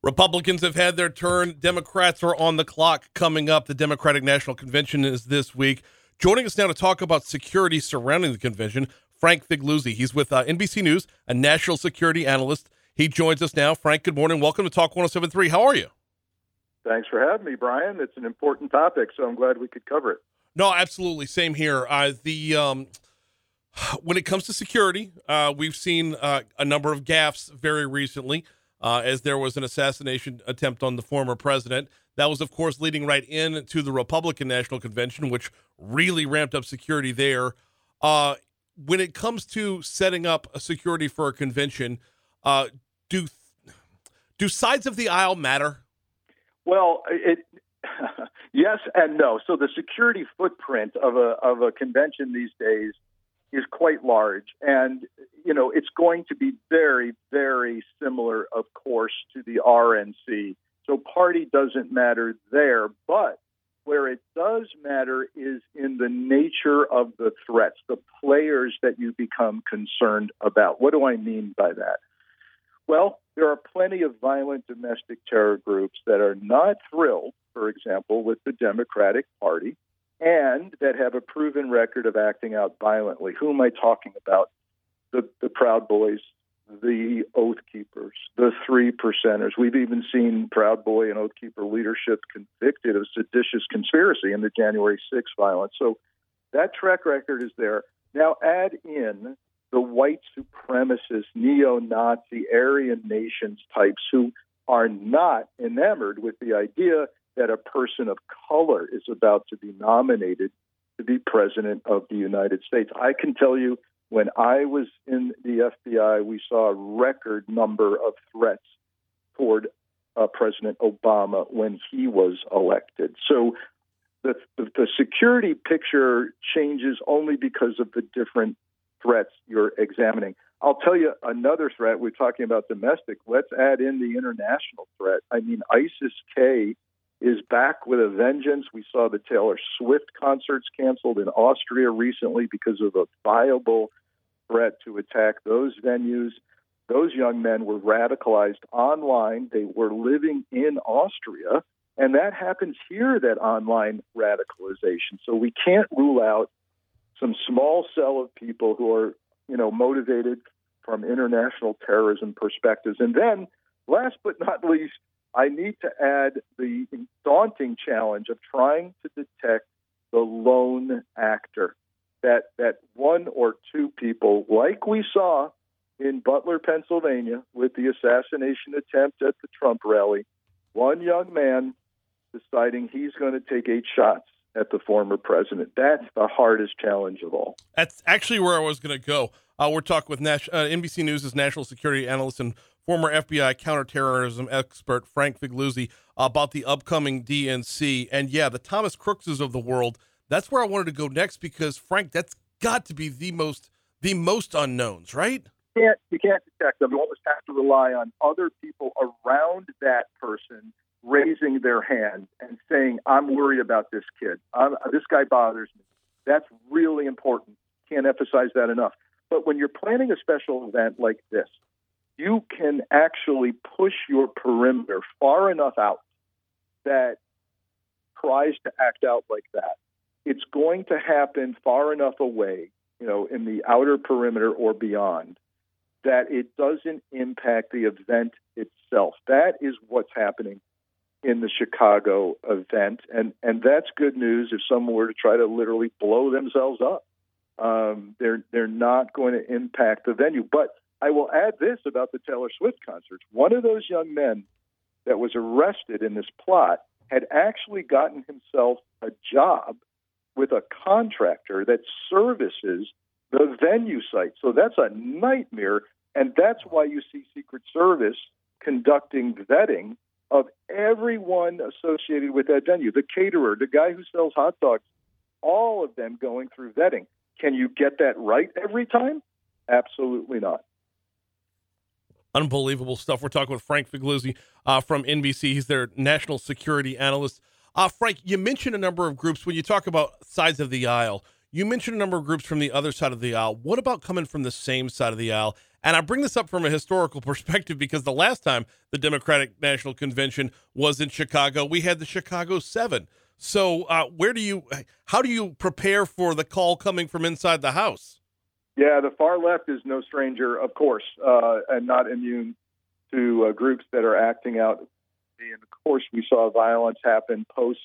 Republicans have had their turn. Democrats are on the clock coming up. The Democratic National Convention is this week. Joining us now to talk about security surrounding the convention, Frank Figliuzzi. He's with NBC News, a national security analyst. He joins us now. Frank, good morning. Welcome to Talk 107.3. How are you? Thanks for having me, Brian. It's an important topic, so I'm glad we could cover it. No, absolutely. Same here. When it comes to security, we've seen a number of gaffes very recently. As there was an assassination attempt on the former president. That was, of course, leading right into the Republican National Convention, which really ramped up security there. When it comes to setting up a security for a convention, do sides of the aisle matter? Well, yes and no. So the security footprint of a convention these days is quite large, and it's going to be very, very similar, of course, to the RNC. So party doesn't matter there, but where it does matter is in the nature of the threats, the players that you become concerned about. What do I mean by that? Well, there are plenty of violent domestic terror groups that are not thrilled, for example, with the Democratic Party, and that have a proven record of acting out violently. Who am I talking about? The Proud Boys, the Oath Keepers, the Three Percenters. We've even seen Proud Boy and Oath Keeper leadership convicted of seditious conspiracy in the January 6th violence. So that track record is there. Now add in the white supremacist, neo-Nazi, Aryan nations types who are not enamored with the idea that a person of color is about to be nominated to be president of the United States. I can tell you, when I was in the FBI, we saw a record number of threats toward President Obama when he was elected. So the security picture changes only because of the different threats you're examining. I'll tell you another threat. We're talking about domestic. Let's add in the international threat. I mean, ISIS-K is back with a vengeance. We saw the Taylor Swift concerts canceled in Austria recently because of a viable threat to attack those venues. Those young men were radicalized online. They were living in Austria, and that happens here, that online radicalization. So we can't rule out some small cell of people who are, motivated from international terrorism perspectives. And then, last but not least, I need to add the daunting challenge of trying to detect the lone actor, that one or two people, like we saw in Butler, Pennsylvania, with the assassination attempt at the Trump rally, one young man deciding he's going to take 8 shots at the former president. That's the hardest challenge of all. That's actually where I was going to go. We're talking with NBC News' national security analyst and former FBI counterterrorism expert Frank Figliuzzi about the upcoming DNC. And yeah, the Thomas Crookses of the world, that's where I wanted to go next, because Frank, that's got to be the most unknowns, right? You can't detect them. You almost have to rely on other people around that person raising their hand and saying, I'm worried about this kid. This guy bothers me. That's really important. Can't emphasize that enough. But when you're planning a special event like this, you can actually push your perimeter far enough out that tries to act out like that. It's going to happen far enough away, in the outer perimeter or beyond, that it doesn't impact the event itself. That is what's happening in the Chicago event, and that's good news if someone were to try to literally blow themselves up. They're not going to impact the venue. But I will add this about the Taylor Swift concerts. One of those young men that was arrested in this plot had actually gotten himself a job with a contractor that services the venue site. So that's a nightmare, and that's why you see Secret Service conducting vetting of everyone associated with that venue. The caterer, the guy who sells hot dogs, all of them going through vetting. Can you get that right every time? Absolutely not. Unbelievable stuff. We're talking with Frank Figliuzzi from NBC. He's their national security analyst. Frank, you mentioned a number of groups. When you talk about sides of the aisle, you mentioned a number of groups from the other side of the aisle. What about coming from the same side of the aisle And I bring this up from a historical perspective because the last time the Democratic National Convention was in Chicago, we had the Chicago 7. So how do you prepare for the call coming from inside the House? Yeah, the far left is no stranger, of course, and not immune to groups that are acting out. And of course, we saw violence happen post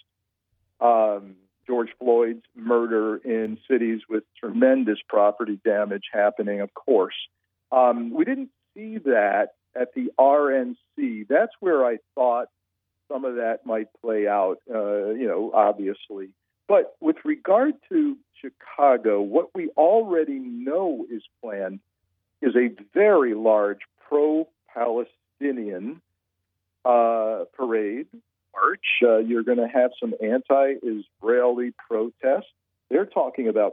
George Floyd's murder in cities with tremendous property damage happening, of course. We didn't see that at the RNC. That's where I thought some of that might play out, obviously. But with regard to Chicago, what we already know is planned is a very large pro-Palestinian parade, march. You're going to have some anti-Israeli protests. They're talking about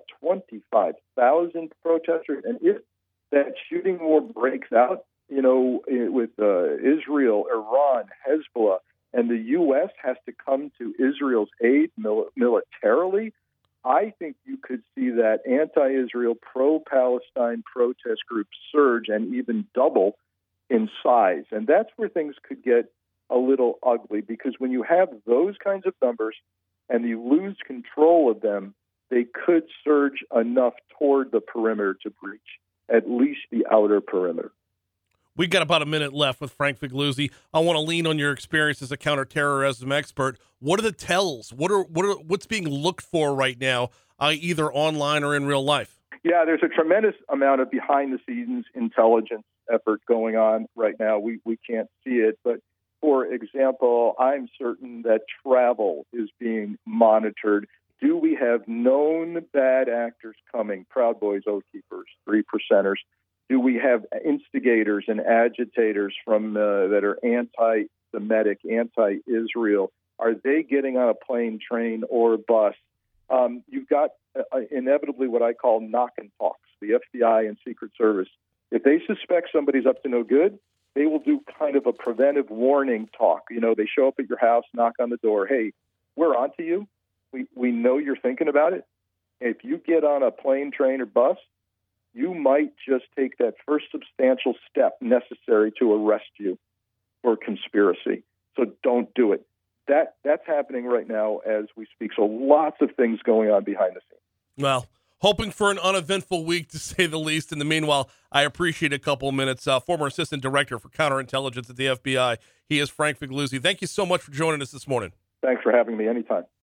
25,000 protesters. And if that shooting war breaks out, with Israel, Iran, Hezbollah, and the U.S. has to come to Israel's aid militarily, I think you could see that anti-Israel, pro-Palestine protest group surge and even double in size. And that's where things could get a little ugly, because when you have those kinds of numbers and you lose control of them, they could surge enough toward the perimeter to breach at least the outer perimeter. We've got about a minute left with Frank Figliuzzi. I want to lean on your experience as a counterterrorism expert. What are the tells? What's being looked for right now, either online or in real life? Yeah, there's a tremendous amount of behind-the-scenes intelligence effort going on right now. We can't see it, but for example, I'm certain that travel is being monitored. Do we have known bad actors coming? Proud Boys, Oath Keepers, 3%ers. Do we have instigators and agitators that are anti-Semitic, anti-Israel? Are they getting on a plane, train, or bus? You've got inevitably what I call knock and talks, the FBI and Secret Service. If they suspect somebody's up to no good, they will do kind of a preventive warning talk. They show up at your house, knock on the door. Hey, we're on to you. We know you're thinking about it. If you get on a plane, train, or bus, you might just take that first substantial step necessary to arrest you for conspiracy. So don't do it. That's happening right now as we speak. So lots of things going on behind the scenes. Well, hoping for an uneventful week, to say the least. In the meanwhile, I appreciate a couple of minutes. Former Assistant Director for Counterintelligence at the FBI. He is Frank Figliuzzi. Thank you so much for joining us this morning. Thanks for having me anytime.